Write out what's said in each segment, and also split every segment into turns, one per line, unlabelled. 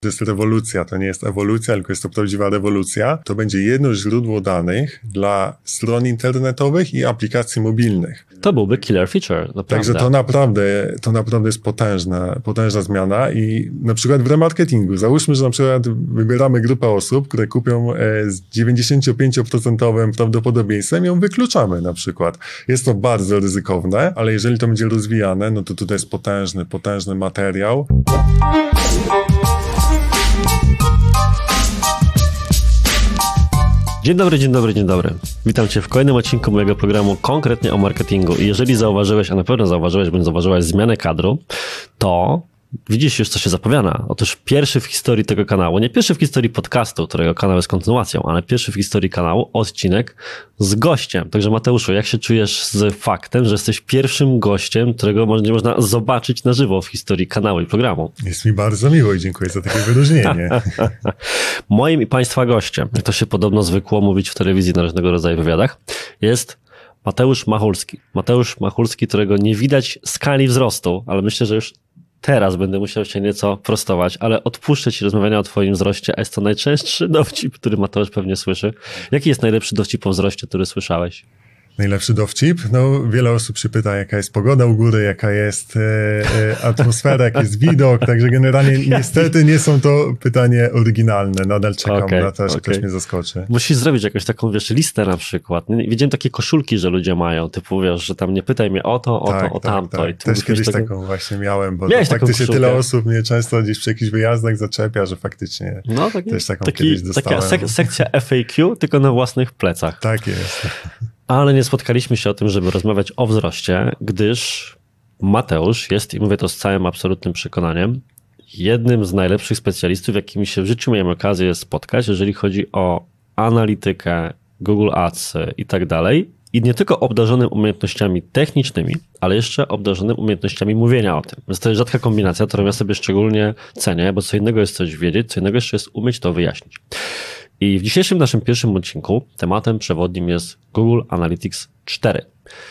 To jest rewolucja, to nie jest ewolucja, tylko jest to prawdziwa rewolucja. To będzie jedno źródło danych dla stron internetowych i aplikacji mobilnych.
To byłby killer feature, naprawdę.
Także to naprawdę jest potężna zmiana i na przykład w remarketingu. Załóżmy, że na przykład wybieramy grupę osób, które kupią z 95% prawdopodobieństwem i ją wykluczamy na przykład. Jest to bardzo ryzykowne, ale jeżeli to będzie rozwijane, no to tutaj jest potężny materiał.
Dzień dobry. Witam Cię w kolejnym odcinku mojego programu konkretnie o marketingu. I jeżeli zauważyłeś, a na pewno zauważyłeś, bądź zauważyłaś zmianę kadru, to widzisz już, co się zapowiada. Otóż pierwszy w historii tego kanału, nie pierwszy w historii podcastu, którego kanał jest kontynuacją, ale pierwszy w historii kanału odcinek z gościem. Także Mateuszu, jak się czujesz z faktem, że jesteś pierwszym gościem, którego można zobaczyć na żywo w historii kanału i programu?
Jest mi bardzo miło i dziękuję za takie wyróżnienie.
Moim i Państwa gościem, jak to się podobno zwykło mówić w telewizji na różnego rodzaju wywiadach, jest Mateusz Machulski. Mateusz Machulski, którego nie widać skali wzrostu, ale myślę, że już teraz będę musiał się nieco prostować, ale odpuszczę Ci rozmawiania o Twoim wzroście, a jest to najczęstszy dowcip, który Mateusz pewnie słyszy. Jaki jest najlepszy dowcip o wzroście, który słyszałeś?
Najlepszy dowcip? No, wiele osób się pyta, jaka jest pogoda u góry, jaka jest atmosfera, jaki jest widok, także generalnie niestety nie są to pytanie oryginalne. Nadal czekam na to, że ktoś mnie zaskoczy.
Musisz zrobić jakąś taką, listę na przykład. Widziałem takie koszulki, że ludzie mają, typu że tam nie pytaj mnie o to, o tamto.
Tak.
I
też kiedyś taką właśnie miałem, bo
faktycznie
tyle osób mnie często gdzieś przy jakichś wyjazdach zaczepia, że faktycznie też taką kiedyś dostałem.
Taka sekcja FAQ, tylko na własnych plecach.
Tak jest.
Ale nie spotkaliśmy się o tym, żeby rozmawiać o wzroście, gdyż Mateusz jest, i mówię to z całym absolutnym przekonaniem, jednym z najlepszych specjalistów, jakimi się w życiu miałem okazję spotkać, jeżeli chodzi o analitykę, Google Ads i tak dalej. I nie tylko obdarzonym umiejętnościami technicznymi, ale jeszcze obdarzonym umiejętnościami mówienia o tym. Więc to jest rzadka kombinacja, którą ja sobie szczególnie cenię, bo co innego jest coś wiedzieć, co innego jeszcze jest umieć to wyjaśnić. I w dzisiejszym naszym pierwszym odcinku tematem przewodnim jest Google Analytics 4.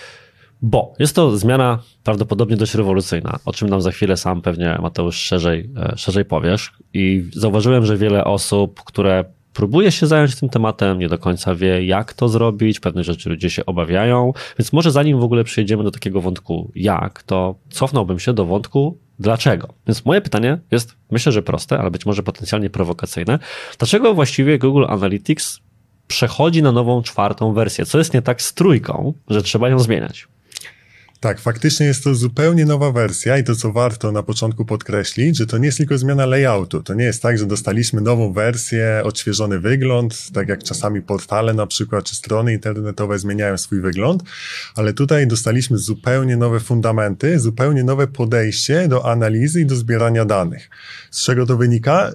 Bo jest to zmiana prawdopodobnie dość rewolucyjna, o czym nam za chwilę sam pewnie Mateusz szerzej powiesz. I zauważyłem, że wiele osób, które próbuje się zająć tym tematem, nie do końca wie, jak to zrobić, pewne rzeczy ludzie się obawiają, więc może zanim w ogóle przejdziemy do takiego wątku jak, to cofnąłbym się do wątku dlaczego. Więc moje pytanie jest, myślę, że proste, ale być może potencjalnie prowokacyjne. Dlaczego właściwie Google Analytics przechodzi na nową 4. wersję? Co jest nie tak z 3, że trzeba ją zmieniać?
Tak, faktycznie jest to zupełnie nowa wersja i to, co warto na początku podkreślić, że to nie jest tylko zmiana layoutu. To nie jest tak, że dostaliśmy nową wersję, odświeżony wygląd, tak jak czasami portale na przykład, czy strony internetowe zmieniają swój wygląd, ale tutaj dostaliśmy zupełnie nowe fundamenty, zupełnie nowe podejście do analizy i do zbierania danych. Z czego to wynika?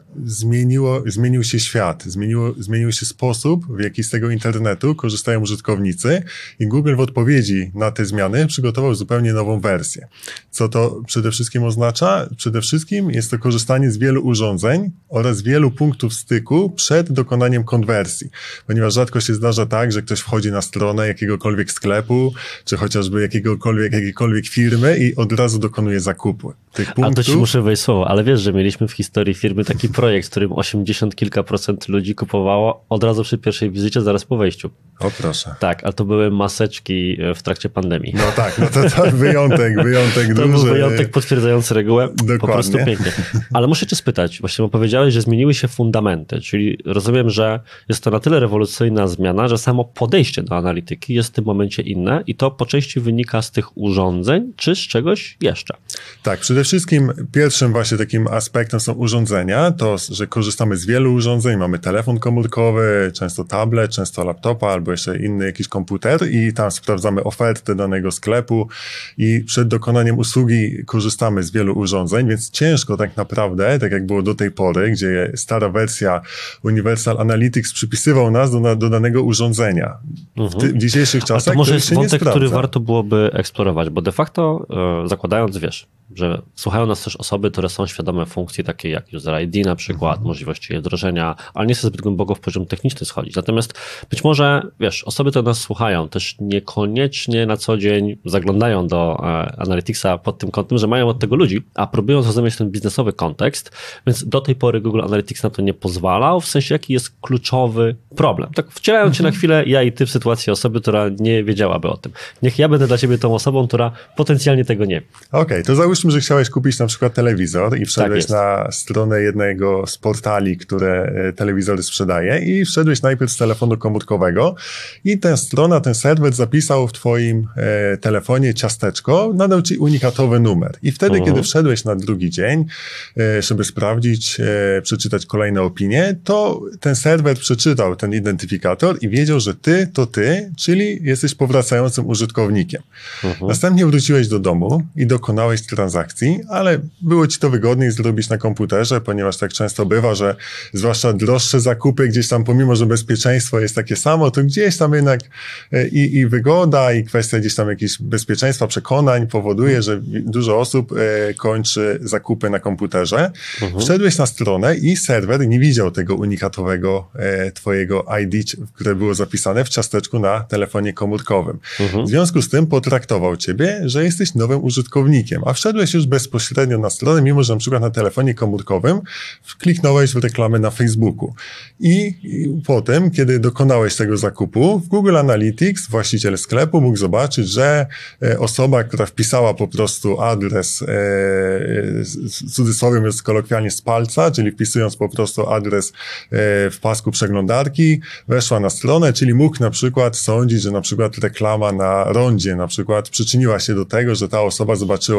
Zmienił się świat, zmienił się sposób, w jaki z tego internetu korzystają użytkownicy i Google w odpowiedzi na te zmiany przygotował zupełnie nową wersję. Co to przede wszystkim oznacza? Przede wszystkim jest to korzystanie z wielu urządzeń oraz wielu punktów styku przed dokonaniem konwersji, ponieważ rzadko się zdarza tak, że ktoś wchodzi na stronę jakiegokolwiek sklepu, czy chociażby jakiejkolwiek firmy i od razu dokonuje zakupu. Tych punktów...
A to ci muszę wejść słowo, ale wiesz, że mieliśmy w historii firmy taki projekt, w którym 80 kilka procent ludzi kupowało od razu przy pierwszej wizycie, zaraz po wejściu.
O proszę.
Tak, ale to były maseczki w trakcie pandemii.
No tak, no to wyjątek
to
duży.
był wyjątek potwierdzający regułę.
Dokładnie.
Po prostu pięknie. Ale muszę cię spytać, właśnie bo powiedziałeś, że zmieniły się fundamenty, czyli rozumiem, że jest to na tyle rewolucyjna zmiana, że samo podejście do analityki jest w tym momencie inne i to po części wynika z tych urządzeń, czy z czegoś jeszcze?
Tak, przede wszystkim pierwszym właśnie takim aspektem są urządzenia, to, że korzystamy z wielu urządzeń, mamy telefon komórkowy, często tablet, często laptopa albo jeszcze inny jakiś komputer i tam sprawdzamy ofertę danego sklepu i przed dokonaniem usługi korzystamy z wielu urządzeń, więc ciężko tak naprawdę, tak jak było do tej pory, gdzie stara wersja Universal Analytics przypisywał nas do danego urządzenia. W dzisiejszych czasach
to może jest
się
wątek,
nie
który
sprawdza.
warto byłoby eksplorować, bo de facto zakładając, że słuchają nas też osoby, które są świadome funkcji takiej jak user ID na przykład, możliwości jej wdrożenia, ale nie chcę zbyt głęboko w poziom techniczny schodzić. Natomiast być może, wiesz, osoby, które nas słuchają, też niekoniecznie na co dzień zaglądają do Analyticsa pod tym kątem, że mają od tego ludzi, a próbują zrozumieć ten biznesowy kontekst, więc do tej pory Google Analytics na to nie pozwalał, w sensie jaki jest kluczowy problem. Tak wcielając się na chwilę, ja i ty w sytuacji osoby, która nie wiedziałaby o tym. Niech ja będę dla ciebie tą osobą, która potencjalnie tego nie wie.
Okej, to załóżmy, że chciałeś kupić na przykład telewizor i wszedłeś na stronę jednego z portali, które telewizory sprzedaje i wszedłeś najpierw z telefonu komórkowego i tę stronę, ten serwer zapisał w twoim telefonie ciasteczko, nadał ci unikatowy numer. I wtedy, kiedy wszedłeś na drugi dzień, żeby sprawdzić, przeczytać kolejne opinie, to ten serwer przeczytał ten identyfikator i wiedział, że ty to ty, czyli jesteś powracającym użytkownikiem. Następnie wróciłeś do domu i dokonałeś transakcji, ale było ci to wygodniej zrobić na komputerze, ponieważ tak często bywa, że zwłaszcza droższe zakupy gdzieś tam, pomimo że bezpieczeństwo jest takie samo, to gdzieś tam jednak i wygoda, i kwestia gdzieś tam jakiegoś bezpieczeństwa, przekonań powoduje, że dużo osób kończy zakupy na komputerze. Wszedłeś na stronę i serwer nie widział tego unikatowego twojego ID, które było zapisane w ciasteczku na telefonie komórkowym. W związku z tym potraktował ciebie, że jesteś nowym użytkownikiem, a wszedłeś już bezpośrednio na stronę, mimo że na przykład na telefonie komórkowym kliknąłeś w reklamę na Facebooku. I potem, kiedy dokonałeś tego zakupu, w Google Analytics właściciel sklepu mógł zobaczyć, że osoba, która wpisała po prostu adres, w cudzysłowie jest kolokwialnie z palca, czyli wpisując po prostu adres w pasku przeglądarki, weszła na stronę, czyli mógł na przykład sądzić, że na przykład reklama na rondzie na przykład przyczyniła się do tego, że ta osoba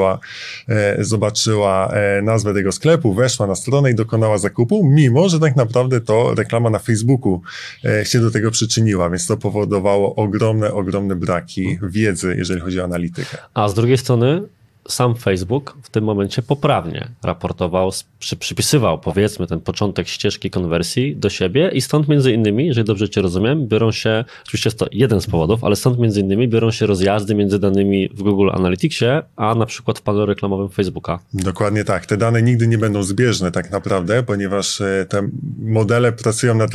zobaczyła nazwę tego sklepu, weszła na stronę i dokonała zakupu, mimo że tak naprawdę to reklama na Facebooku się do tego przyczyniła, więc to powodowało ogromne braki wiedzy, jeżeli chodzi o analitykę.
A z drugiej strony sam Facebook w tym momencie poprawnie raportował, przypisywał, powiedzmy, ten początek ścieżki konwersji do siebie i stąd między innymi, jeżeli dobrze cię rozumiem, biorą się, oczywiście jest to jeden z powodów, ale stąd między innymi biorą się rozjazdy między danymi w Google Analyticsie, a na przykład w panelu reklamowym Facebooka.
Dokładnie tak. Te dane nigdy nie będą zbieżne tak naprawdę, ponieważ te modele pracują na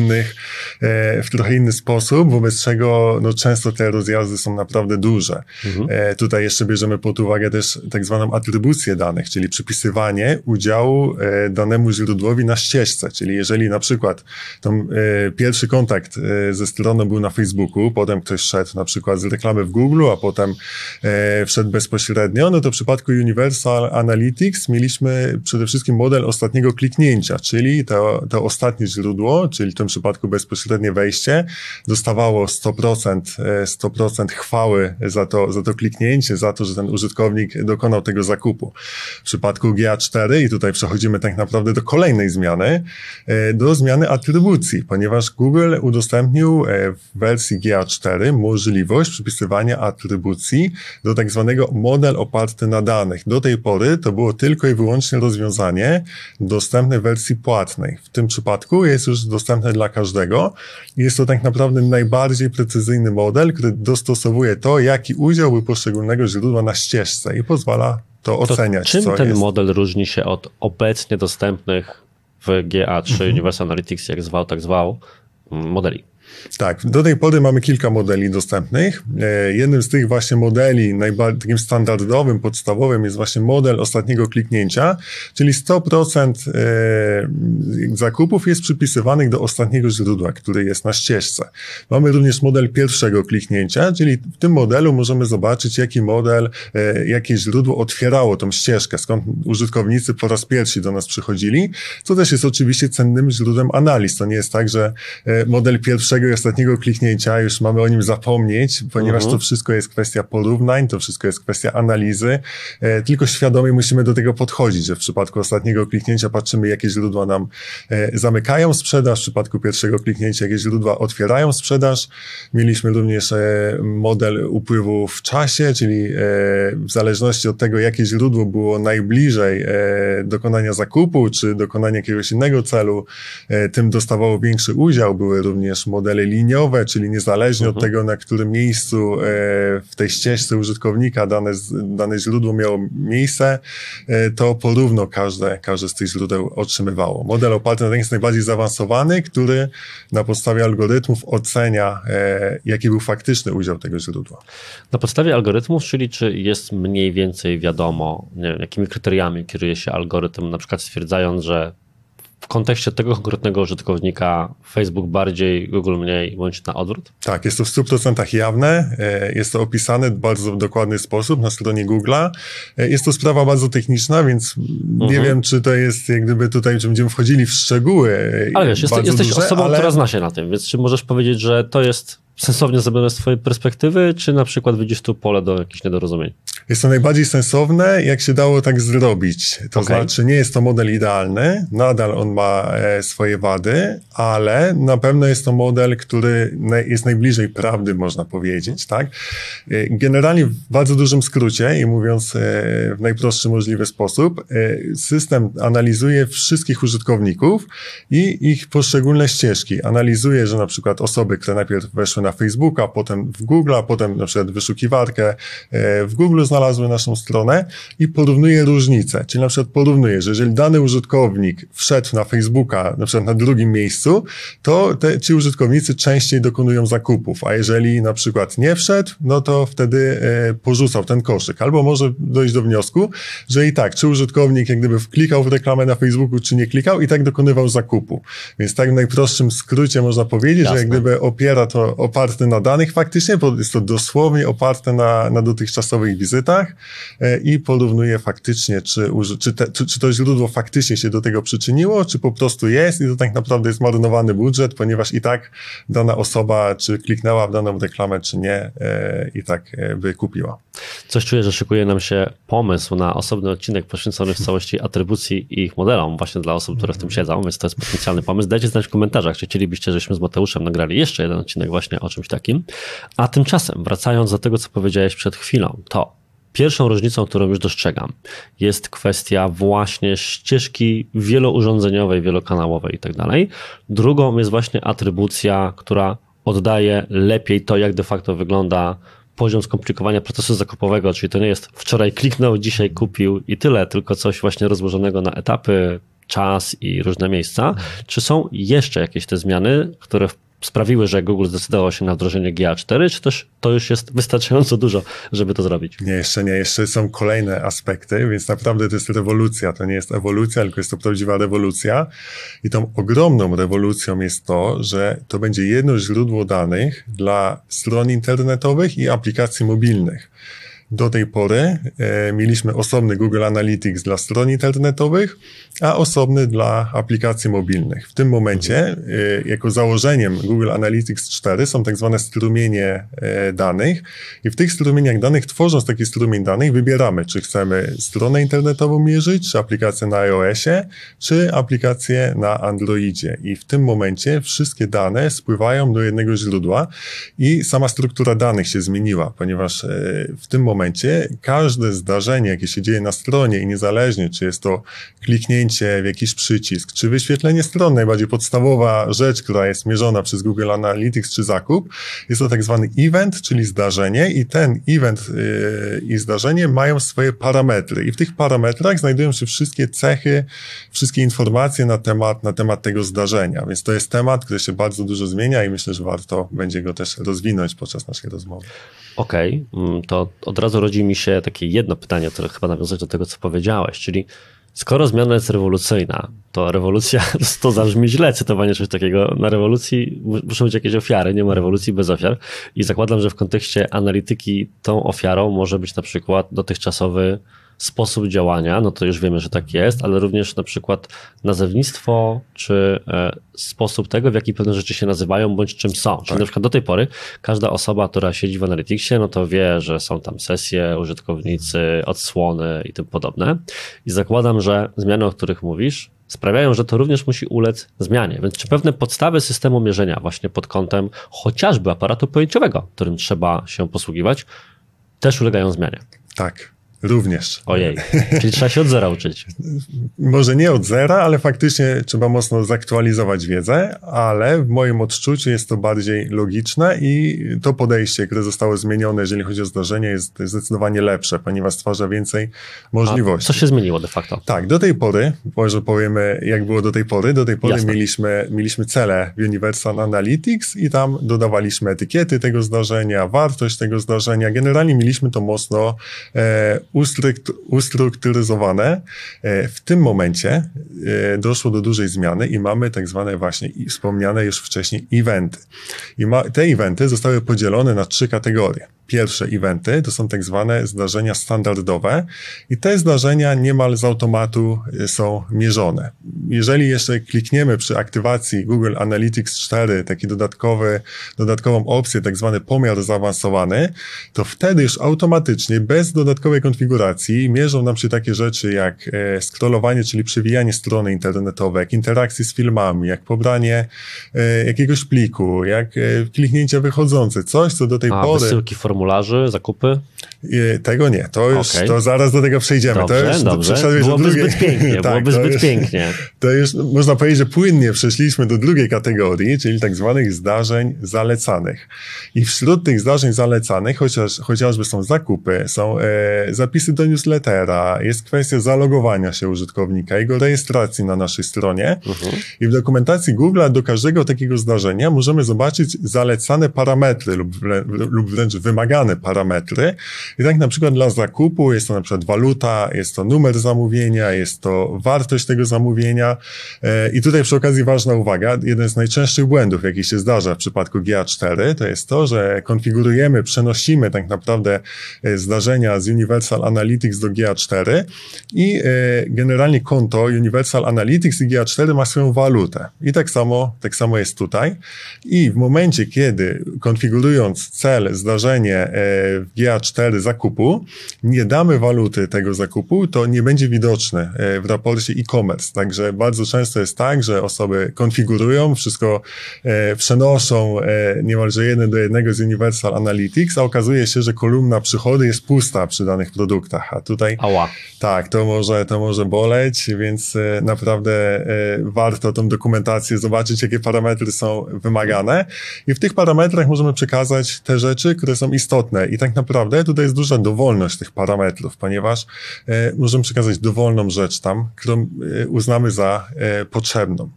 w trochę inny sposób, wobec czego no, często te rozjazdy są naprawdę duże. Tutaj jeszcze bierzemy pod uwagę też tak zwaną atrybucję danych, czyli przypisywanie udziału danemu źródłowi na ścieżce, czyli jeżeli na przykład pierwszy kontakt ze stroną był na Facebooku, potem ktoś szedł na przykład z reklamy w Google, a potem wszedł bezpośrednio, no to w przypadku Universal Analytics mieliśmy przede wszystkim model ostatniego kliknięcia, czyli to ostatnie źródło, czyli w tym przypadku bezpośrednie wejście, dostawało 100% chwały za to kliknięcie, za to, że ten użytkownik dokonał tego zakupu. W przypadku GA4, i tutaj przechodzimy tak naprawdę do kolejnej zmiany, do zmiany atrybucji, ponieważ Google udostępnił w wersji GA4 możliwość przypisywania atrybucji do tak zwanego model oparty na danych. Do tej pory to było tylko i wyłącznie rozwiązanie dostępne w wersji płatnej. W tym przypadku jest już dostępne dla każdego. Jest to tak naprawdę najbardziej precyzyjny model, który dostosowuje to, jaki udział był poszczególnego źródła na ścieżce i pozwala to oceniać.
Czym ten model różni się od obecnie dostępnych w GA3 Universal Analytics, jak zwał, tak zwał, modeli?
Tak, do tej pory mamy kilka modeli dostępnych. Jednym z tych właśnie modeli, takim standardowym, podstawowym jest właśnie model ostatniego kliknięcia, czyli 100% zakupów jest przypisywanych do ostatniego źródła, który jest na ścieżce. Mamy również model pierwszego kliknięcia, czyli w tym modelu możemy zobaczyć, jakie źródło otwierało tą ścieżkę, skąd użytkownicy po raz pierwszy do nas przychodzili, co też jest oczywiście cennym źródłem analiz. To nie jest tak, że model pierwszego i ostatniego kliknięcia już mamy o nim zapomnieć, ponieważ to wszystko jest kwestia porównań, to wszystko jest kwestia analizy, tylko świadomie musimy do tego podchodzić, że w przypadku ostatniego kliknięcia patrzymy, jakie źródła nam zamykają sprzedaż, w przypadku pierwszego kliknięcia jakieś źródła otwierają sprzedaż. Mieliśmy również model upływu w czasie, czyli w zależności od tego, jakie źródło było najbliżej dokonania zakupu, czy dokonania jakiegoś innego celu, tym dostawało większy udział. Były również modele liniowe, czyli niezależnie od tego, na którym miejscu w tej ścieżce użytkownika dane źródło miało miejsce, to porówno każde z tych źródeł otrzymywało. Model oparty na danych jest najbardziej zaawansowany, który na podstawie algorytmów ocenia, jaki był faktyczny udział tego źródła.
Na podstawie algorytmów, czyli czy jest mniej więcej wiadomo, nie wiem, jakimi kryteriami kieruje się algorytm, na przykład stwierdzając, że w kontekście tego konkretnego użytkownika Facebook bardziej, Google mniej, bądź na odwrót?
Tak, jest to w 100% jawne, jest to opisane w bardzo dokładny sposób na stronie Google'a. Jest to sprawa bardzo techniczna, więc nie wiem, czy to jest jak gdyby tutaj, czy będziemy wchodzili w szczegóły.
Ale wiesz, jesteś
duże,
osobą, która zna się na tym, więc czy możesz powiedzieć, że to jest sensownie zrobione z twojej perspektywy, czy na przykład widzisz tu pole do jakichś niedorozumień?
Jest to najbardziej sensowne, jak się dało tak zrobić. To znaczy, nie jest to model idealny, nadal on ma swoje wady, ale na pewno jest to model, który jest najbliżej prawdy, można powiedzieć, tak? Generalnie w bardzo dużym skrócie i mówiąc w najprostszy możliwy sposób, system analizuje wszystkich użytkowników i ich poszczególne ścieżki. Analizuje, że na przykład osoby, które najpierw weszły na Facebooka, potem w Google'a, potem na przykład wyszukiwarkę w Google znalazły naszą stronę i porównuje różnice. Czyli na przykład porównuje, że jeżeli dany użytkownik wszedł na Facebooka, na przykład na drugim miejscu, to ci użytkownicy częściej dokonują zakupów, a jeżeli na przykład nie wszedł, no to wtedy porzucał ten koszyk. Albo może dojść do wniosku, że i tak, czy użytkownik jak gdyby klikał w reklamę na Facebooku, czy nie klikał, i tak dokonywał zakupu. Więc tak w najprostszym skrócie można powiedzieć, że jak gdyby opiera to oparte na danych faktycznie, bo jest to dosłownie oparte na dotychczasowych wizytach i porównuje faktycznie, czy to źródło faktycznie się do tego przyczyniło, czy po prostu jest i to tak naprawdę jest marnowany budżet, ponieważ i tak dana osoba, czy kliknęła w daną reklamę, czy nie, i tak by kupiła.
Coś czuję, że szykuje nam się pomysł na osobny odcinek poświęcony w całości atrybucji i ich modelom, właśnie dla osób, które w tym siedzą, więc to jest potencjalny pomysł. Dajcie znać w komentarzach, czy chcielibyście, żebyśmy z Mateuszem nagrali jeszcze jeden odcinek właśnie o czymś takim. A tymczasem, wracając do tego, co powiedziałeś przed chwilą, to pierwszą różnicą, którą już dostrzegam, jest kwestia właśnie ścieżki wielourządzeniowej, wielokanałowej i tak dalej. Drugą jest właśnie atrybucja, która oddaje lepiej to, jak de facto wygląda poziom skomplikowania procesu zakupowego, czyli to nie jest wczoraj kliknął, dzisiaj kupił i tyle, tylko coś właśnie rozłożonego na etapy, czas i różne miejsca. Czy są jeszcze jakieś te zmiany, które sprawiły, że Google zdecydował się na wdrożenie GA4, czy też to już jest wystarczająco dużo, żeby to zrobić?
Nie, jeszcze są kolejne aspekty, więc naprawdę to jest rewolucja, to nie jest ewolucja, tylko jest to prawdziwa rewolucja i tą ogromną rewolucją jest to, że to będzie jedno źródło danych dla stron internetowych i aplikacji mobilnych. Do tej pory mieliśmy osobny Google Analytics dla stron internetowych, a osobny dla aplikacji mobilnych. W tym momencie, jako założeniem Google Analytics 4 są tak zwane strumienie danych i w tych strumieniach danych, tworząc taki strumień danych, wybieramy, czy chcemy stronę internetową mierzyć, czy aplikację na iOSie, czy aplikację na Androidzie. I w tym momencie wszystkie dane spływają do jednego źródła i sama struktura danych się zmieniła, ponieważ w tym momencie każde zdarzenie, jakie się dzieje na stronie i niezależnie, czy jest to kliknięcie w jakiś przycisk, czy wyświetlenie strony, najbardziej podstawowa rzecz, która jest mierzona przez Google Analytics, czy zakup, jest to tak zwany event, czyli zdarzenie i ten event i zdarzenie mają swoje parametry i w tych parametrach znajdują się wszystkie cechy, wszystkie informacje na temat tego zdarzenia, więc to jest temat, który się bardzo dużo zmienia i myślę, że warto będzie go też rozwinąć podczas naszej rozmowy.
Okej, to od razu rodzi mi się takie jedno pytanie, które chyba nawiązać do tego, co powiedziałeś, czyli skoro zmiana jest rewolucyjna, to rewolucja, to zabrzmi źle cytowanie czegoś takiego, na rewolucji muszą być jakieś ofiary, nie ma rewolucji bez ofiar i zakładam, że w kontekście analityki tą ofiarą może być na przykład dotychczasowy sposób działania, no to już wiemy, że tak jest, ale również na przykład nazewnictwo, czy sposób tego, w jaki pewne rzeczy się nazywają, bądź czym są. Czyli na przykład do tej pory każda osoba, która siedzi w Analyticsie, no to wie, że są tam sesje, użytkownicy, odsłony i tym podobne. I zakładam, że zmiany, o których mówisz, sprawiają, że to również musi ulec zmianie. Więc czy pewne podstawy systemu mierzenia właśnie pod kątem chociażby aparatu pojęciowego, którym trzeba się posługiwać, też ulegają zmianie?
Tak. Również.
Ojej, czyli trzeba się od zera uczyć.
Może nie od zera, ale faktycznie trzeba mocno zaktualizować wiedzę, ale w moim odczuciu jest to bardziej logiczne i to podejście, które zostało zmienione, jeżeli chodzi o zdarzenie, jest zdecydowanie lepsze, ponieważ stwarza więcej możliwości.
A co się zmieniło de facto?
Tak, do tej pory, może powiemy jak było do tej pory
Jasne.
mieliśmy cele w Universal Analytics i tam dodawaliśmy etykiety tego zdarzenia, wartość tego zdarzenia. Generalnie mieliśmy to mocno ustrukturyzowane. W tym momencie doszło do dużej zmiany i mamy tak zwane właśnie wspomniane już wcześniej eventy. I te eventy zostały podzielone na 3 kategorie. Pierwsze eventy to są tak zwane zdarzenia standardowe i te zdarzenia niemal z automatu są mierzone. Jeżeli jeszcze klikniemy przy aktywacji Google Analytics 4 taki dodatkową opcję, tak zwany pomiar zaawansowany, to wtedy już automatycznie, bez dodatkowej konfiguracji mierzą nam się takie rzeczy jak scrollowanie, czyli przewijanie strony internetowej, jak interakcje z filmami, jak pobranie jakiegoś pliku, jak kliknięcia wychodzące, coś co do tej pory...
Wysyłki formularzy, zakupy?
Tego nie, to zaraz do tego przejdziemy.
Dobrze. Byłoby zbyt pięknie, pięknie.
To już można powiedzieć, że płynnie przeszliśmy do drugiej kategorii, czyli tak zwanych zdarzeń zalecanych. I wśród tych zdarzeń zalecanych, chociażby są zakupy, są zapisy do newslettera, jest kwestia zalogowania się użytkownika, jego rejestracji na naszej stronie. I w dokumentacji Google'a do każdego takiego zdarzenia możemy zobaczyć zalecane parametry lub wręcz wymagane parametry. I tak na przykład dla zakupu jest to na przykład waluta, jest to numer zamówienia, jest to wartość tego zamówienia. I tutaj przy okazji ważna uwaga, jeden z najczęstszych błędów, jaki się zdarza w przypadku GA4, to jest to, że przenosimy tak naprawdę zdarzenia z Universal Analytics do GA4 i generalnie konto Universal Analytics i GA4 ma swoją walutę. I tak samo jest tutaj. I w momencie, kiedy konfigurując cel, zdarzenie w GA4 zakupu, nie damy waluty tego zakupu, to nie będzie widoczne w raporcie e-commerce. Także bardzo często jest tak, że osoby konfigurują, wszystko przenoszą niemalże 1 do 1 z Universal Analytics, a okazuje się, że kolumna przychody jest pusta przy danych produktach. A tutaj tak, to może boleć, więc naprawdę warto tą dokumentację zobaczyć, jakie parametry są wymagane i w tych parametrach możemy przekazać te rzeczy, które są istotne i tak naprawdę tutaj jest duża dowolność tych parametrów, ponieważ możemy przekazać dowolną rzecz tam, którą uznamy za potrzebną.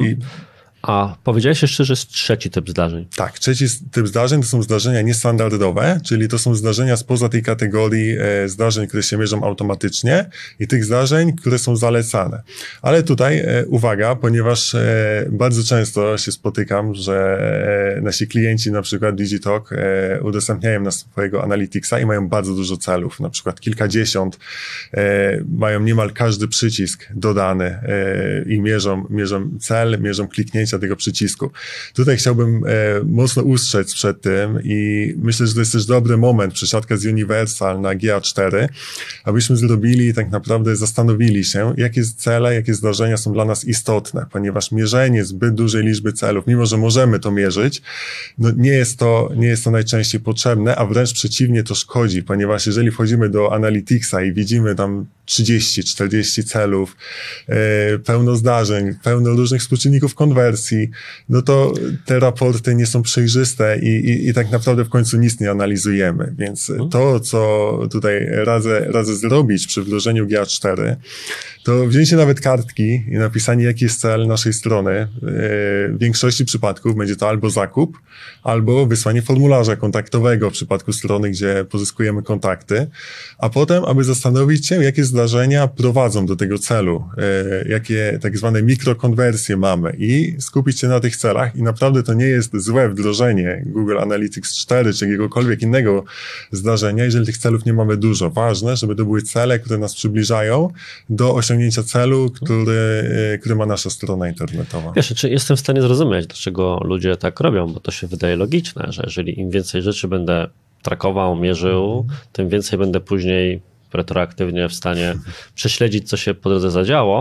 A powiedziałeś jeszcze, że jest trzeci typ zdarzeń.
Tak, trzeci typ zdarzeń to są zdarzenia niestandardowe, czyli to są zdarzenia spoza tej kategorii zdarzeń, które się mierzą automatycznie i tych zdarzeń, które są zalecane. Ale tutaj uwaga, ponieważ bardzo często się spotykam, że nasi klienci, na przykład Digitalk, udostępniają nas swojego Analyticsa i mają bardzo dużo celów, na przykład kilkadziesiąt, mają niemal każdy przycisk dodany i mierzą cel, mierzą kliknięcia tego przycisku. Tutaj chciałbym mocno ustrzec przed tym i myślę, że to jest też dobry moment, przesiadka z Universal na GA4, abyśmy zrobili tak naprawdę, zastanowili się, jakie cele, jakie zdarzenia są dla nas istotne, ponieważ mierzenie zbyt dużej liczby celów, mimo że możemy to mierzyć, no nie jest to najczęściej potrzebne, a wręcz przeciwnie to szkodzi, ponieważ jeżeli wchodzimy do Analyticsa i widzimy tam 30-40 celów, pełno zdarzeń, pełno różnych współczynników konwersji, no to te raporty nie są przejrzyste i tak naprawdę w końcu nic nie analizujemy. Więc to, co tutaj radzę zrobić przy wdrożeniu GA4, to wzięcie nawet kartki i napisanie, jaki jest cel naszej strony. W większości przypadków będzie to albo zakup, albo wysłanie formularza kontaktowego w przypadku strony, gdzie pozyskujemy kontakty, a potem, aby zastanowić się, jakie zdarzenia prowadzą do tego celu, jakie tak zwane mikrokonwersje mamy i skupić się na tych celach i naprawdę to nie jest złe wdrożenie Google Analytics 4 czy jakiegokolwiek innego zdarzenia, jeżeli tych celów nie mamy dużo. Ważne, żeby to były cele, które nas przybliżają do osiągnięcia celu, który ma nasza strona internetowa.
Wiesz, czy jestem w stanie zrozumieć, dlaczego ludzie tak robią, bo to się wydaje logiczne, że jeżeli im więcej rzeczy będę trakował, mierzył, tym więcej będę później retroaktywnie w stanie prześledzić, co się po drodze zadziało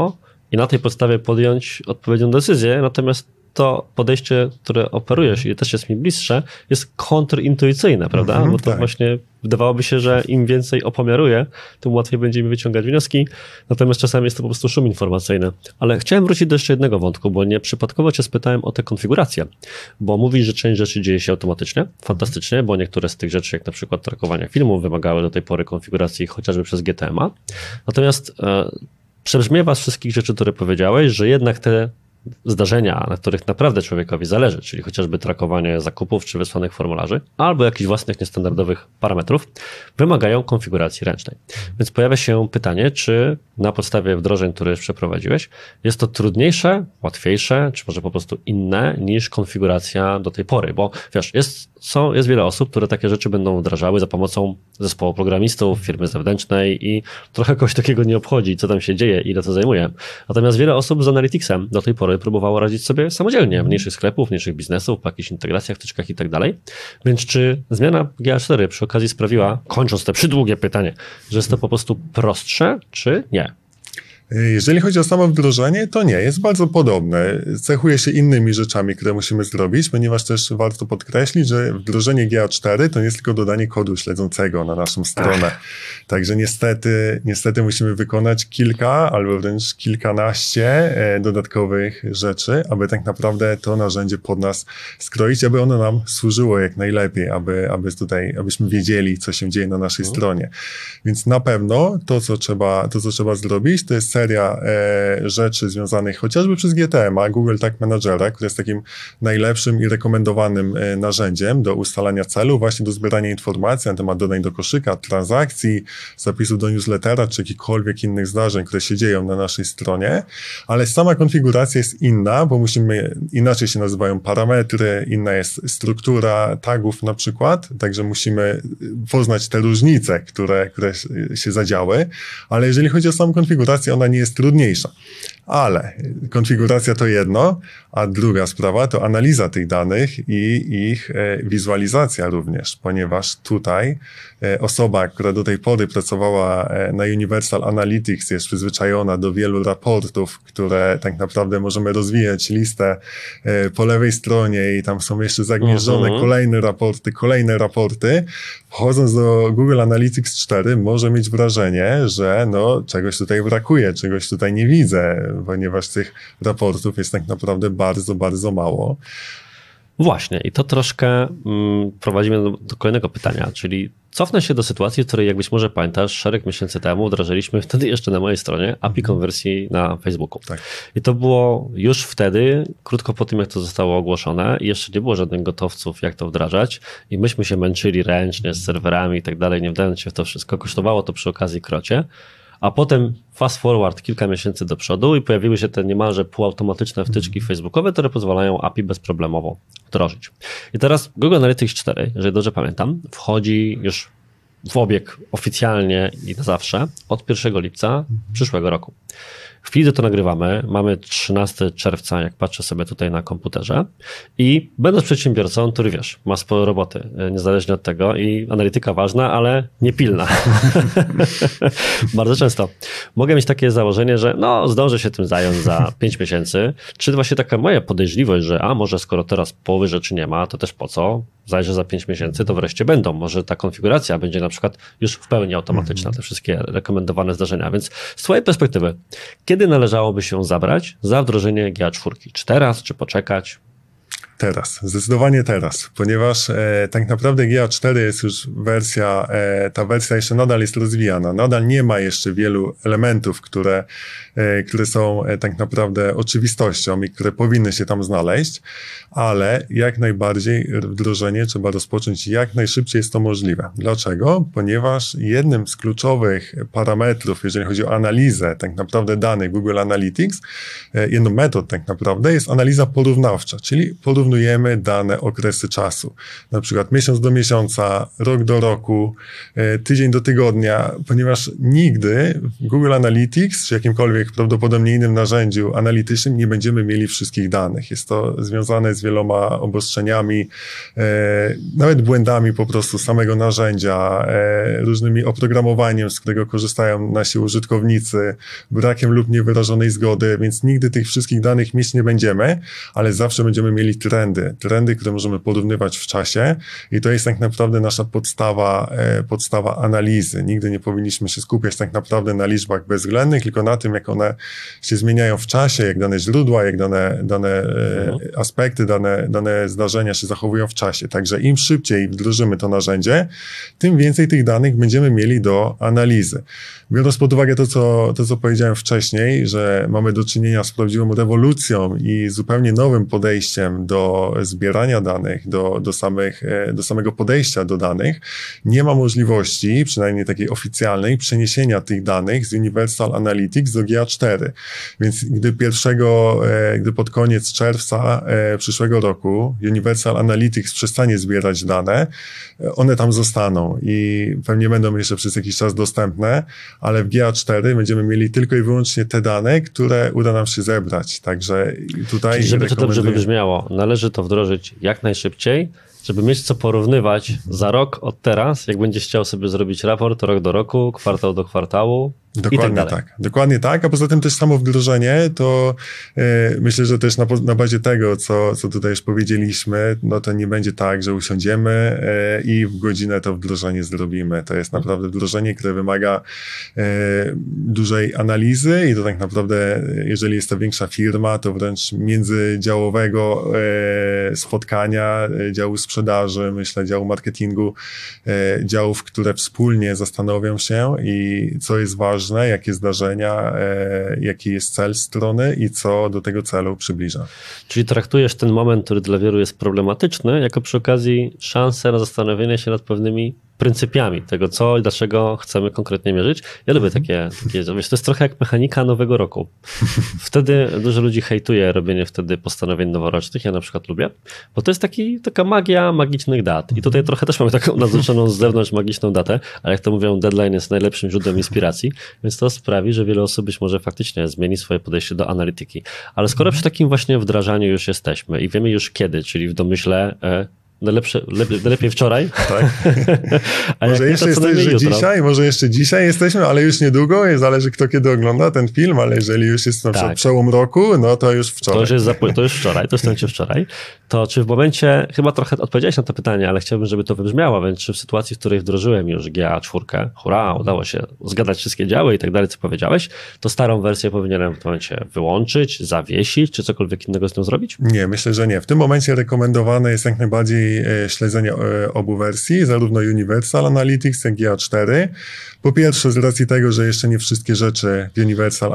i na tej podstawie podjąć odpowiednią decyzję, natomiast to podejście, które operujesz i też jest mi bliższe, jest kontrintuicyjne, prawda? Bo to właśnie wydawałoby się, że im więcej opomiaruję, tym łatwiej będzie mi wyciągać wnioski, natomiast czasami jest to po prostu szum informacyjny. Ale chciałem wrócić do jeszcze jednego wątku, bo nieprzypadkowo cię spytałem o tę konfigurację, bo mówisz, że część rzeczy dzieje się automatycznie, fantastycznie, bo niektóre z tych rzeczy, jak na przykład trakowania filmów, wymagały do tej pory konfiguracji chociażby przez GTM-a. Natomiast przebrzmiewa z wszystkich rzeczy, które powiedziałeś, że jednak te zdarzenia, na których naprawdę człowiekowi zależy, czyli chociażby trakowanie zakupów czy wysłanych formularzy, albo jakichś własnych niestandardowych parametrów, wymagają konfiguracji ręcznej. Więc pojawia się pytanie, czy na podstawie wdrożeń, które już przeprowadziłeś, jest to trudniejsze, łatwiejsze, czy może po prostu inne niż konfiguracja do tej pory, bo wiesz, jest wiele osób, które takie rzeczy będą wdrażały za pomocą zespołu programistów, firmy zewnętrznej i trochę kogoś takiego nie obchodzi, co tam się dzieje, ile to zajmuje. Natomiast wiele osób z Analyticsem do tej pory próbowało radzić sobie samodzielnie, mniejszych sklepów, mniejszych biznesów, po jakichś integracjach, wtyczkach i tak dalej. Więc czy zmiana GA4 przy okazji sprawiła, kończąc te przydługie pytanie, że jest to po prostu prostsze, czy nie?
Jeżeli chodzi o samo wdrożenie, to nie, jest bardzo podobne. Cechuje się innymi rzeczami, które musimy zrobić, ponieważ też warto podkreślić, że wdrożenie GA4 to nie jest tylko dodanie kodu śledzącego na naszą stronę. Także niestety musimy wykonać kilka albo wręcz kilkanaście dodatkowych rzeczy, aby tak naprawdę to narzędzie pod nas skroić, aby ono nam służyło jak najlepiej, abyśmy wiedzieli, co się dzieje na naszej stronie. Więc na pewno to, co trzeba zrobić, to jest seria rzeczy związanych chociażby przez GTM-a, Google Tag Managera, który jest takim najlepszym i rekomendowanym narzędziem do ustalania celu, właśnie do zbierania informacji na temat dodań do koszyka, transakcji, zapisów do newslettera, czy jakichkolwiek innych zdarzeń, które się dzieją na naszej stronie, ale sama konfiguracja jest inna, bo inaczej się nazywają parametry, inna jest struktura tagów na przykład, także musimy poznać te różnice, które się zadziały, ale jeżeli chodzi o samą konfigurację, ona nie jest trudniejsza. Ale konfiguracja to jedno, a druga sprawa to analiza tych danych i ich wizualizacja również, ponieważ tutaj osoba, która do tej pory pracowała na Universal Analytics, jest przyzwyczajona do wielu raportów, które tak naprawdę możemy rozwijać listę po lewej stronie i tam są jeszcze zagnieżdżone kolejne raporty. Wchodząc do Google Analytics 4 może mieć wrażenie, że czegoś tutaj brakuje, czegoś tutaj nie widzę, ponieważ tych raportów jest tak naprawdę bardzo, bardzo mało.
Właśnie i to troszkę prowadzi mnie do kolejnego pytania, czyli cofnę się do sytuacji, w której jak być może pamiętasz, szereg miesięcy temu wdrażaliśmy wtedy jeszcze na mojej stronie API konwersji na Facebooku.
Tak.
I to było już wtedy, krótko po tym jak to zostało ogłoszone i jeszcze nie było żadnych gotowców jak to wdrażać i myśmy się męczyli ręcznie z serwerami i tak dalej, nie wdając się w to wszystko. Kosztowało to przy okazji krocie. A potem fast forward kilka miesięcy do przodu i pojawiły się te niemalże półautomatyczne wtyczki facebookowe, które pozwalają API bezproblemowo wdrożyć. I teraz Google Analytics 4, jeżeli dobrze pamiętam, wchodzi już w obieg oficjalnie i na zawsze od 1 lipca przyszłego roku. W chwili, gdy to nagrywamy, mamy 13 czerwca, jak patrzę sobie tutaj na komputerze i będąc przedsiębiorcą, który wiesz, ma sporo roboty, niezależnie od tego i analityka ważna, ale niepilna. Bardzo często. Mogę mieć takie założenie, że zdążę się tym zająć za 5 miesięcy, czy właśnie taka moja podejrzliwość, że może skoro teraz połowy rzeczy nie ma, to też po co? Zajrzę za 5 miesięcy, to wreszcie będą. Może ta konfiguracja będzie na przykład już w pełni automatyczna, te wszystkie rekomendowane zdarzenia. Więc z twojej perspektywy, kiedy należałoby się zabrać za wdrożenie GA4? Czy teraz, czy poczekać?
Teraz, zdecydowanie teraz, ponieważ tak naprawdę GA4 jest już ta wersja jeszcze nadal jest rozwijana, nadal nie ma jeszcze wielu elementów, które są tak naprawdę oczywistością i które powinny się tam znaleźć, ale jak najbardziej wdrożenie trzeba rozpocząć jak najszybciej jest to możliwe. Dlaczego? Ponieważ jednym z kluczowych parametrów, jeżeli chodzi o analizę tak naprawdę danych Google Analytics, jedną metod tak naprawdę jest analiza porównawcza, czyli porównanie porównujemy dane okresy czasu. Na przykład miesiąc do miesiąca, rok do roku, tydzień do tygodnia, ponieważ nigdy w Google Analytics, czy jakimkolwiek prawdopodobnie innym narzędziu analitycznym nie będziemy mieli wszystkich danych. Jest to związane z wieloma obostrzeniami, nawet błędami po prostu samego narzędzia, różnymi oprogramowaniem, z którego korzystają nasi użytkownicy, brakiem lub niewyrażonej zgody, więc nigdy tych wszystkich danych mieć nie będziemy, ale zawsze będziemy mieli trendy, które możemy porównywać w czasie i to jest tak naprawdę nasza podstawa analizy. Nigdy nie powinniśmy się skupiać tak naprawdę na liczbach bezwzględnych, tylko na tym, jak one się zmieniają w czasie, jak dane źródła, jak dane aspekty, dane zdarzenia się zachowują w czasie. Także im szybciej wdrożymy to narzędzie, tym więcej tych danych będziemy mieli do analizy. Biorąc pod uwagę to, co powiedziałem wcześniej, że mamy do czynienia z prawdziwą rewolucją i zupełnie nowym podejściem do zbierania danych, do samego podejścia do danych, nie ma możliwości, przynajmniej takiej oficjalnej, przeniesienia tych danych z Universal Analytics do GA4. Więc gdy pod koniec czerwca przyszłego roku Universal Analytics przestanie zbierać dane, one tam zostaną i pewnie będą jeszcze przez jakiś czas dostępne, ale w GA4 będziemy mieli tylko i wyłącznie te dane, które uda nam się zebrać. Także tutaj
czyli żeby to dobrze wybrzmiało, należy to wdrożyć jak najszybciej, żeby mieć co porównywać za rok od teraz, jak będziesz chciał sobie zrobić raport rok do roku, kwartał do kwartału.
Dokładnie tak, a poza tym też samo wdrożenie, to myślę, że też na bazie tego, co tutaj już powiedzieliśmy, no to nie będzie tak, że usiądziemy i w godzinę to wdrożenie zrobimy. To jest naprawdę wdrożenie, które wymaga dużej analizy i to tak naprawdę, jeżeli jest to większa firma, to wręcz międzydziałowego spotkania, działu sprzedaży, myślę, działu marketingu, działów, które wspólnie zastanowią się i co jest ważne, jakie zdarzenia, jaki jest cel strony i co do tego celu przybliża. Czyli
traktujesz ten moment, który dla wielu jest problematyczny, jako przy okazji szansę na zastanowienie się nad pewnymi pryncypiami tego, co i dlaczego chcemy konkretnie mierzyć. Ja lubię takie wiesz, to jest trochę jak mechanika nowego roku. Wtedy dużo ludzi hejtuje robienie wtedy postanowień noworocznych, ja na przykład lubię, bo to jest taka magia magicznych dat. I tutaj trochę też mamy taką naznaczoną z zewnątrz magiczną datę, ale jak to mówią, deadline jest najlepszym źródłem inspiracji, więc to sprawi, że wiele osób być może faktycznie zmieni swoje podejście do analityki. Ale skoro przy takim właśnie wdrażaniu już jesteśmy i wiemy już kiedy, czyli w domyśle lepiej wczoraj. Tak.
Może jeszcze dzisiaj jesteśmy, ale już niedługo, zależy kto kiedy ogląda ten film, ale jeżeli już jest na przykład przełom roku, no to już wczoraj.
To już wczoraj, to stojącie wczoraj. To czy w momencie, chyba trochę odpowiedziałeś na to pytanie, ale chciałbym, żeby to wybrzmiało, więc czy w sytuacji, w której wdrożyłem już GA4, hurra, udało się zgadać wszystkie działy i tak dalej, co powiedziałeś, to starą wersję powinienem w tym momencie wyłączyć, zawiesić, czy cokolwiek innego z nią zrobić?
Nie, myślę, że nie. W tym momencie rekomendowane jest jak najbardziej śledzenie obu wersji, zarówno Universal Analytics, jak i GA4. Po pierwsze, z racji tego, że jeszcze nie wszystkie rzeczy w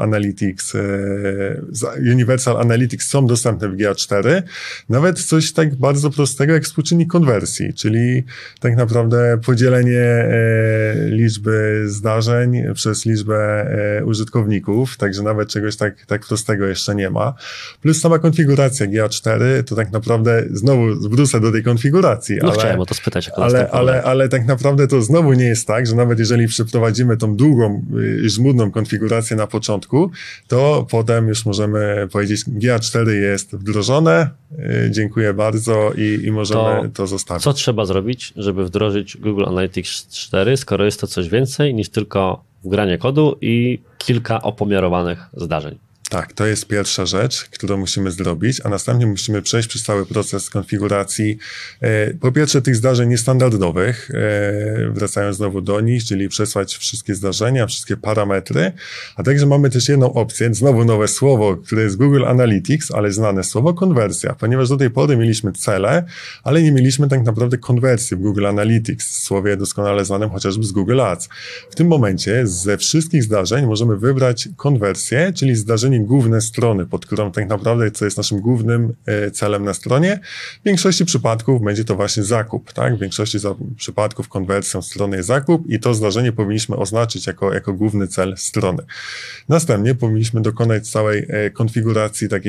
Universal Analytics są dostępne w GA4, nawet coś tak bardzo prostego jak współczynnik konwersji, czyli tak naprawdę podzielenie liczby zdarzeń przez liczbę użytkowników, także nawet czegoś tak prostego jeszcze nie ma. Plus sama konfiguracja GA4, to tak naprawdę znowu wrócę do tej konfiguracji.
Chciałem o to spytać.
Ale tak naprawdę to znowu nie jest tak, że nawet jeżeli przeprowadzimy tą długą, żmudną konfigurację na początku, to potem już możemy powiedzieć, GA4 jest wdrożone, dziękuję bardzo i możemy to zostawić.
Co trzeba zrobić, żeby wdrożyć Google Analytics 4, skoro jest to coś więcej niż tylko wgranie kodu i kilka opomiarowanych zdarzeń?
Tak, to jest pierwsza rzecz, którą musimy zrobić, a następnie musimy przejść przez cały proces konfiguracji. Po pierwsze tych zdarzeń niestandardowych, wracając znowu do nich, czyli przesłać wszystkie zdarzenia, wszystkie parametry, a także mamy też jedną opcję, znowu nowe słowo, które jest Google Analytics, ale znane słowo konwersja, ponieważ do tej pory mieliśmy cele, ale nie mieliśmy tak naprawdę konwersji w Google Analytics, słowie doskonale znanym chociażby z Google Ads. W tym momencie ze wszystkich zdarzeń możemy wybrać konwersję, czyli zdarzenie główne strony, pod którą tak naprawdę, co jest naszym głównym celem na stronie. W większości przypadków będzie to właśnie zakup, tak? W większości przypadków konwersją strony jest zakup i to zdarzenie powinniśmy oznaczyć jako główny cel strony. Następnie powinniśmy dokonać całej konfiguracji takiej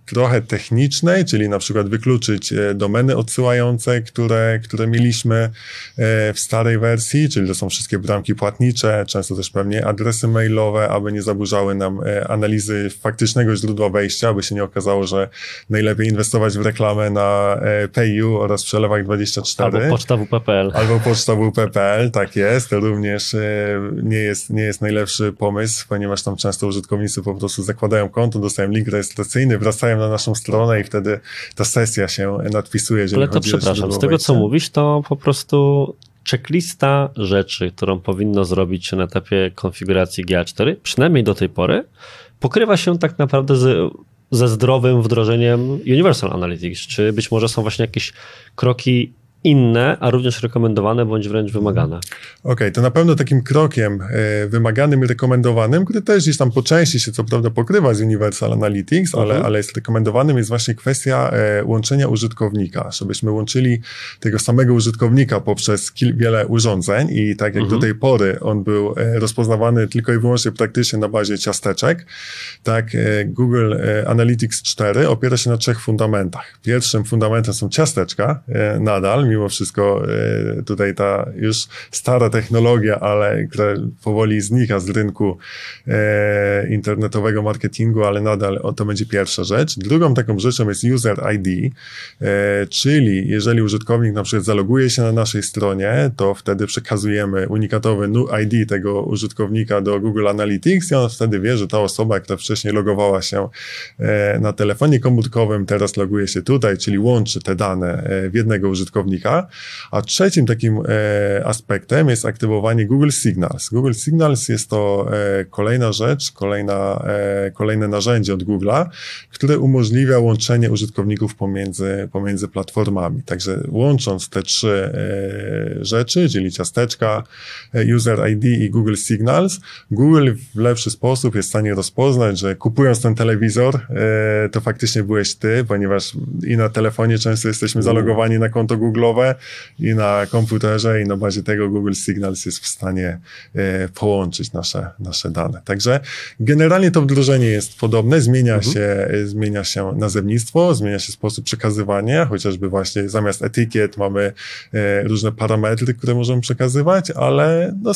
trochę technicznej, czyli na przykład wykluczyć domeny odsyłające, które mieliśmy w starej wersji, czyli to są wszystkie bramki płatnicze, często też pewnie adresy mailowe, aby nie zaburzały nam analizy faktycznego źródła wejścia, aby się nie okazało, że najlepiej inwestować w reklamę na PayU oraz Przelewach24.
Albo poczta WP.pl.
Albo poczta WP.pl, tak jest. To również nie jest najlepszy pomysł, ponieważ tam często użytkownicy po prostu zakładają konto, dostają link rejestracyjny, wracają na naszą stronę i wtedy ta sesja się nadpisuje, jeżeli
Ale to
chodzi o
przepraszam, z tego
wejścia.
co mówisz, to po prostu checklista rzeczy, którą powinno zrobić się na etapie konfiguracji GA4, przynajmniej do tej pory, pokrywa się tak naprawdę ze zdrowym wdrożeniem Universal Analytics. Czy być może są właśnie jakieś kroki inne, a również rekomendowane bądź wręcz wymagane?
Okej, to na pewno takim krokiem wymaganym i rekomendowanym, który też gdzieś tam po części się co prawda pokrywa z Universal Analytics, ale jest rekomendowanym, jest właśnie kwestia łączenia użytkownika, żebyśmy łączyli tego samego użytkownika poprzez wiele urządzeń i tak jak do tej pory on był rozpoznawany tylko i wyłącznie praktycznie na bazie ciasteczek, tak Google Analytics 4 opiera się na 3 fundamentach. Pierwszym fundamentem są ciasteczka, nadal, mimo wszystko tutaj ta już stara technologia, ale która powoli znika z rynku internetowego marketingu, ale nadal to będzie pierwsza rzecz. Drugą taką rzeczą jest User ID, czyli jeżeli użytkownik na przykład zaloguje się na naszej stronie, to wtedy przekazujemy unikatowy ID tego użytkownika do Google Analytics i on wtedy wie, że ta osoba, która wcześniej logowała się na telefonie komórkowym, teraz loguje się tutaj, czyli łączy te dane w jednego użytkownika. A trzecim takim aspektem jest aktywowanie Google Signals. Google Signals jest to kolejna rzecz, kolejne narzędzie od Google'a, które umożliwia łączenie użytkowników pomiędzy platformami. Także łącząc te 3 rzeczy, czyli ciasteczka, User ID i Google Signals, Google w lepszy sposób jest w stanie rozpoznać, że kupując ten telewizor, to faktycznie byłeś ty, ponieważ i na telefonie często jesteśmy zalogowani na konto Google'owe i na komputerze i na bazie tego Google Signals jest w stanie połączyć nasze dane. Także generalnie to wdrożenie jest podobne, zmienia się nazewnictwo, zmienia się sposób przekazywania, chociażby właśnie zamiast etykiet mamy różne parametry, które możemy przekazywać, ale no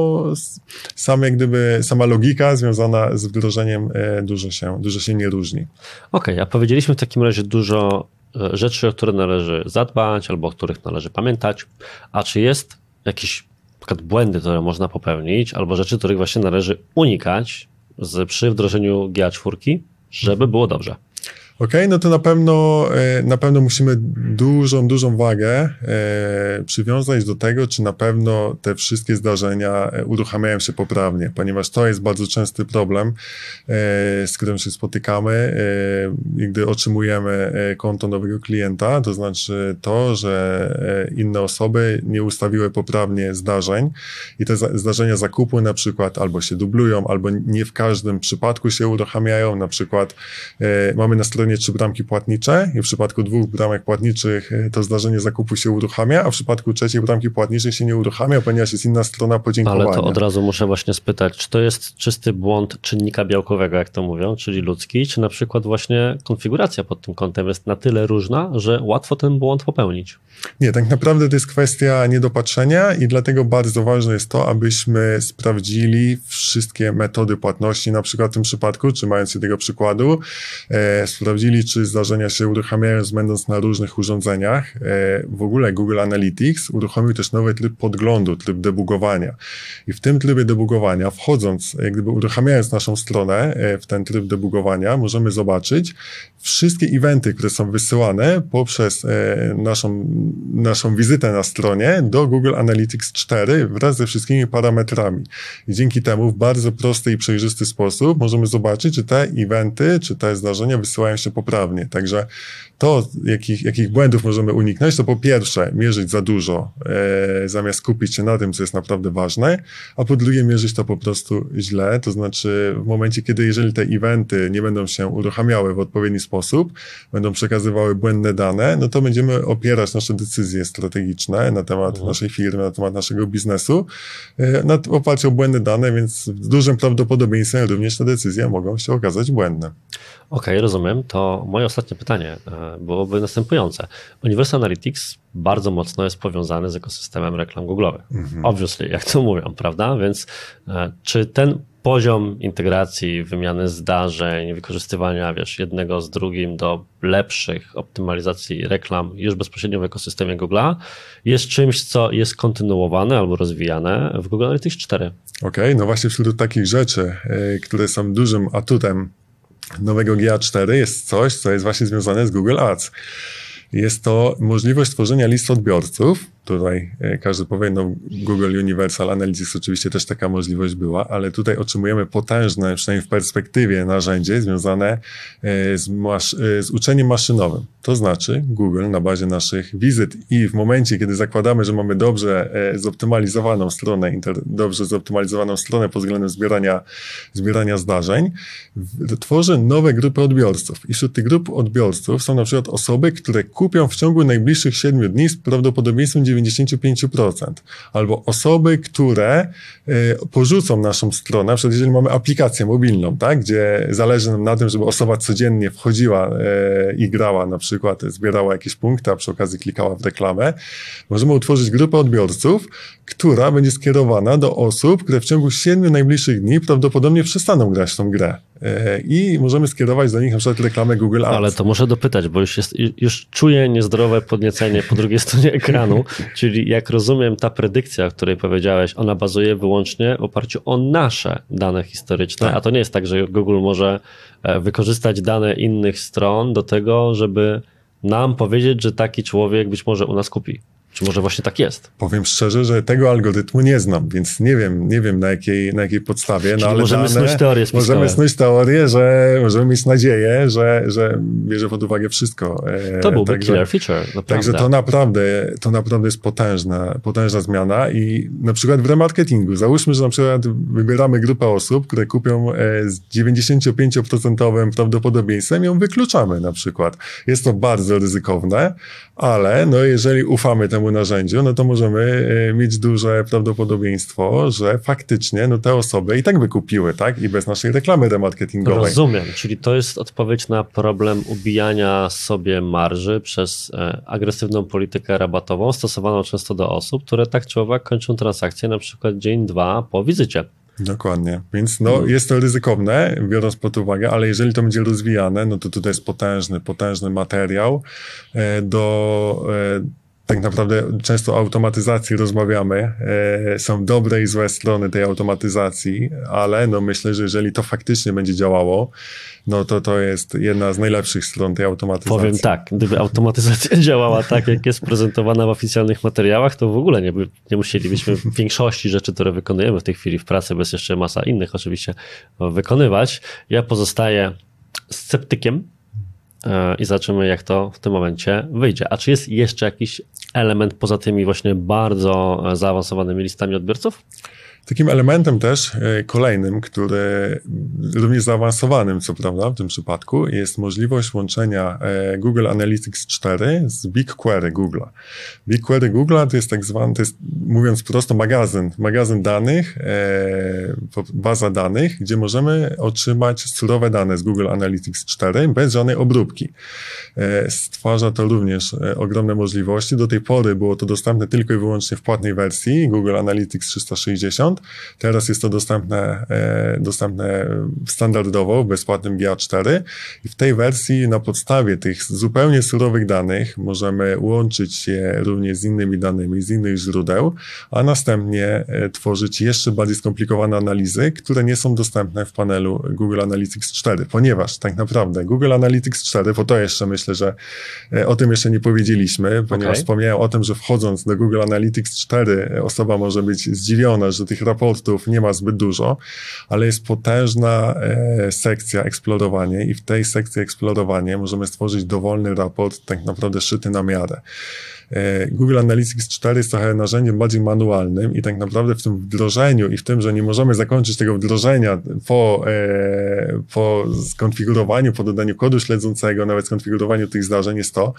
sama logika związana z wdrożeniem dużo się nie różni.
Okej, a powiedzieliśmy w takim razie dużo rzeczy, o które należy zadbać albo o których należy pamiętać, a czy jest jakieś na przykład błędy, które można popełnić, albo rzeczy, których właśnie należy unikać przy wdrożeniu GA4, żeby było dobrze?
Okej, no to na pewno musimy dużą wagę przywiązać do tego, czy na pewno te wszystkie zdarzenia uruchamiają się poprawnie, ponieważ to jest bardzo częsty problem, z którym się spotykamy, gdy otrzymujemy konto nowego klienta, to znaczy to, że inne osoby nie ustawiły poprawnie zdarzeń i te zdarzenia zakupu na przykład albo się dublują, albo nie w każdym przypadku się uruchamiają, na przykład mamy na stronie 3 bramki płatnicze i w przypadku 2 bramek płatniczych to zdarzenie zakupu się uruchamia, a w przypadku 3 bramki płatniczej się nie uruchamia, ponieważ jest inna strona podziękowania.
Ale to od razu muszę właśnie spytać, czy to jest czysty błąd czynnika białkowego, jak to mówią, czyli ludzki, czy na przykład właśnie konfiguracja pod tym kątem jest na tyle różna, że łatwo ten błąd popełnić?
Nie, tak naprawdę to jest kwestia niedopatrzenia i dlatego bardzo ważne jest to, abyśmy sprawdzili wszystkie metody płatności, na przykład w tym przypadku, trzymając się tego przykładu, sprawdzili, czy zdarzenia się uruchamiają, będąc na różnych urządzeniach. W ogóle Google Analytics uruchomił też nowy tryb podglądu, tryb debugowania. I w tym trybie debugowania, wchodząc, jak gdyby uruchamiając naszą stronę w ten tryb debugowania, możemy zobaczyć wszystkie eventy, które są wysyłane poprzez naszą wizytę na stronie do Google Analytics 4 wraz ze wszystkimi parametrami. I dzięki temu w bardzo prosty i przejrzysty sposób możemy zobaczyć, czy te eventy, czy te zdarzenia wysyłają się poprawnie. Także to, jakich błędów możemy uniknąć, to po pierwsze mierzyć za dużo, zamiast skupić się na tym, co jest naprawdę ważne, a po drugie mierzyć to po prostu źle, to znaczy w momencie, jeżeli te eventy nie będą się uruchamiały w odpowiedni sposób, będą przekazywały błędne dane, no to będziemy opierać nasze decyzje strategiczne na temat naszej firmy, na temat naszego biznesu, na oparciu o błędne dane, więc z dużym prawdopodobieństwem również te decyzje mogą się okazać błędne.
Okej, rozumiem. To moje ostatnie pytanie byłoby następujące. Universal Analytics bardzo mocno jest powiązany z ekosystemem reklam Google'owych. Obviously, jak to mówią, prawda? Więc czy ten poziom integracji, wymiany zdarzeń, wykorzystywania, jednego z drugim do lepszych optymalizacji reklam już bezpośrednio w ekosystemie Google'a jest czymś, co jest kontynuowane albo rozwijane w Google Analytics 4?
Okej, no właśnie wśród takich rzeczy, które są dużym atutem nowego GA4 jest coś, co jest właśnie związane z Google Ads. Jest to możliwość tworzenia list odbiorców. Tutaj każdy powie, no Google Universal Analytics oczywiście też taka możliwość była, ale tutaj otrzymujemy potężne, przynajmniej w perspektywie, narzędzie związane z uczeniem maszynowym. To znaczy Google na bazie naszych wizyt i w momencie, kiedy zakładamy, że mamy dobrze zoptymalizowaną stronę pod względem zbierania zdarzeń, tworzy nowe grupy odbiorców. I wśród tych grup odbiorców są na przykład osoby, które kupią w ciągu najbliższych 7 dni z prawdopodobieństwem 95%. Albo osoby, które porzucą naszą stronę, na przykład jeżeli mamy aplikację mobilną, tak, gdzie zależy nam na tym, żeby osoba codziennie wchodziła i grała, na przykład zbierała jakieś punkty, a przy okazji klikała w reklamę, możemy utworzyć grupę odbiorców, która będzie skierowana do osób, które w ciągu 7 najbliższych dni prawdopodobnie przestaną grać w tą grę. I możemy skierować do nich na przykład reklamę Google Ads.
Ale to muszę dopytać, bo już czuję niezdrowe podniecenie po drugiej stronie ekranu, czyli jak rozumiem, ta predykcja, o której powiedziałeś, ona bazuje wyłącznie w oparciu o nasze dane historyczne, tak. A to nie jest tak, że Google może wykorzystać dane innych stron do tego, żeby nam powiedzieć, że taki człowiek być może u nas kupi. Czy może właśnie tak jest?
Powiem szczerze, że tego algorytmu nie znam, więc nie wiem na jakiej podstawie.
Czyli
no, ale
możemy snuć teorię spiskową.
Możemy snuć teorię, że możemy mieć nadzieję, że bierze pod uwagę wszystko.
To byłby killer feature. Naprawdę.
Także to naprawdę jest potężna zmiana i na przykład w remarketingu. Załóżmy, że na przykład wybieramy grupę osób, które kupią z 95% prawdopodobieństwem i ją wykluczamy na przykład. Jest to bardzo ryzykowne, ale no jeżeli ufamy temu narzędziu, no to możemy mieć duże prawdopodobieństwo, że faktycznie no te osoby i tak wykupiły, tak? I bez naszej reklamy remarketingowej.
Rozumiem, czyli to jest odpowiedź na problem ubijania sobie marży przez agresywną politykę rabatową stosowaną często do osób, które tak czy owak kończą transakcję na przykład dzień, 2 po wizycie.
Dokładnie, więc no jest to ryzykowne, biorąc pod uwagę, ale jeżeli to będzie rozwijane, no to tutaj jest potężny materiał tak naprawdę często o automatyzacji rozmawiamy, są dobre i złe strony tej automatyzacji, ale no myślę, że jeżeli to faktycznie będzie działało, no to jest jedna z najlepszych stron tej automatyzacji.
Powiem tak, gdyby automatyzacja działała tak, jak jest prezentowana w oficjalnych materiałach, to w ogóle nie musielibyśmy większości rzeczy, które wykonujemy w tej chwili w pracy, bez jeszcze masa innych oczywiście, wykonywać. Ja pozostaję sceptykiem i zobaczymy, jak to w tym momencie wyjdzie. A czy jest jeszcze jakiś element poza tymi właśnie bardzo zaawansowanymi listami odbiorców?
Takim elementem też kolejnym, który również zaawansowanym, co prawda w tym przypadku, jest możliwość łączenia Google Analytics 4 z BigQuery Google'a. BigQuery Google'a to jest tak zwany, mówiąc prosto, magazyn danych, baza danych, gdzie możemy otrzymać surowe dane z Google Analytics 4 bez żadnej obróbki. Stwarza to również ogromne możliwości. Do tej pory było to dostępne tylko i wyłącznie w płatnej wersji Google Analytics 360. Teraz jest to dostępne standardowo w bezpłatnym GA4 i w tej wersji na podstawie tych zupełnie surowych danych możemy łączyć je również z innymi danymi, z innych źródeł, a następnie tworzyć jeszcze bardziej skomplikowane analizy, które nie są dostępne w panelu Google Analytics 4, ponieważ tak naprawdę Google Analytics 4, bo to jeszcze myślę, że o tym jeszcze nie powiedzieliśmy, ponieważ wspomniałem o tym, że wchodząc do Google Analytics 4 osoba może być zdziwiona, że tych raportów nie ma zbyt dużo, ale jest potężna sekcja eksplorowanie i w tej sekcji eksplorowanie możemy stworzyć dowolny raport, tak naprawdę szyty na miarę. Google Analytics 4 jest trochę narzędziem bardziej manualnym i tak naprawdę w tym wdrożeniu i w tym, że nie możemy zakończyć tego wdrożenia po skonfigurowaniu, po dodaniu kodu śledzącego, nawet skonfigurowaniu tych zdarzeń jest to,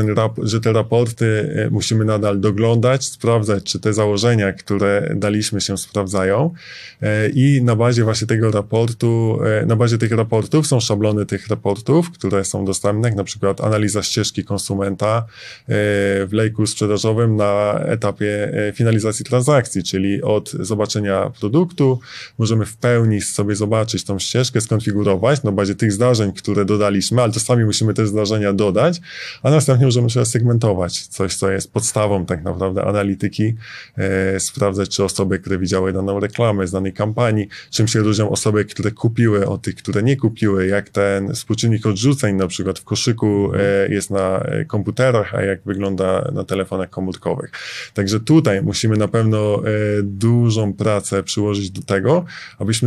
że te raporty musimy nadal doglądać, sprawdzać, czy te założenia, które daliśmy się sprawdzają i na bazie właśnie tego raportu, na bazie tych raportów są szablony tych raportów, które są dostępne, jak na przykład analiza ścieżki konsumenta w lejku sprzedażowym na etapie finalizacji transakcji, czyli od zobaczenia produktu możemy w pełni sobie zobaczyć tą ścieżkę, skonfigurować na bazie tych zdarzeń, które dodaliśmy, ale czasami musimy te zdarzenia dodać, a następnie możemy sobie segmentować coś, co jest podstawą tak naprawdę analityki, sprawdzać, czy osoby, które widziały daną reklamę z danej kampanii, czym się różnią osoby, które kupiły od tych, które nie kupiły, jak ten współczynnik odrzuceń na przykład w koszyku jest na komputerach, a jak wygląda na telefonach komórkowych. Także tutaj musimy na pewno dużą pracę przyłożyć do tego, abyśmy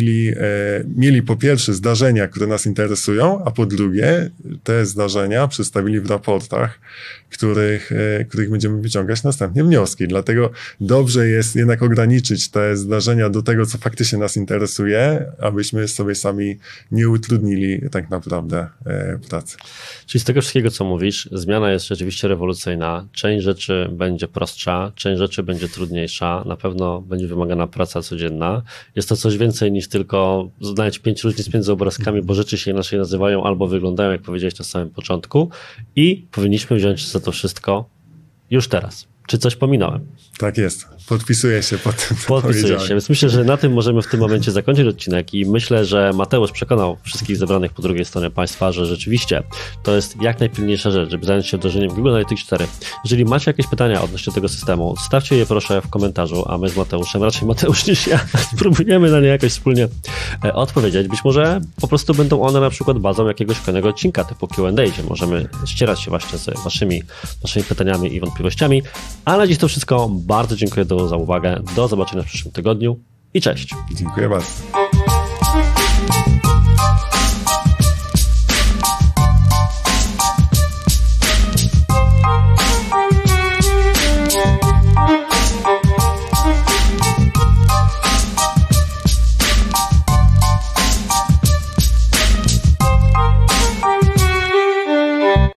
mieli po pierwsze zdarzenia, które nas interesują, a po drugie te zdarzenia przedstawili w raportach, których będziemy wyciągać następnie wnioski. Dlatego dobrze jest jednak ograniczyć te zdarzenia do tego, co faktycznie nas interesuje, abyśmy sobie sami nie utrudnili tak naprawdę pracy.
Czyli z tego wszystkiego, co mówisz, zmiana jest rzeczywiście rewolucyjna. Część rzeczy będzie prostsza, część rzeczy będzie trudniejsza, na pewno będzie wymagana praca codzienna. Jest to coś więcej niż tylko znaleźć 5 różnic między obrazkami, bo rzeczy się inaczej nazywają albo wyglądają, jak powiedziałeś na samym początku, i powinniśmy wziąć za to wszystko już teraz. Czy coś pominąłem?
Tak jest. Podpisuję się pod tym, co
Podpisuję się, więc myślę, że na tym możemy w tym momencie zakończyć odcinek i myślę, że Mateusz przekonał wszystkich zebranych po drugiej stronie państwa, że rzeczywiście to jest jak najpilniejsza rzecz, żeby zająć się wdrożeniem Google Analytics 4. Jeżeli macie jakieś pytania odnośnie tego systemu, stawcie je proszę w komentarzu, a my z Mateuszem, raczej Mateusz niż ja, spróbujemy na nie jakoś wspólnie odpowiedzieć. Być może po prostu będą one na przykład bazą jakiegoś kolejnego odcinka typu Q&A, gdzie możemy ścierać się właśnie z waszymi pytaniami i wątpliwościami. A na dziś to wszystko. Bardzo dziękuję za uwagę. Do zobaczenia w przyszłym tygodniu i cześć.
Dziękuję bardzo.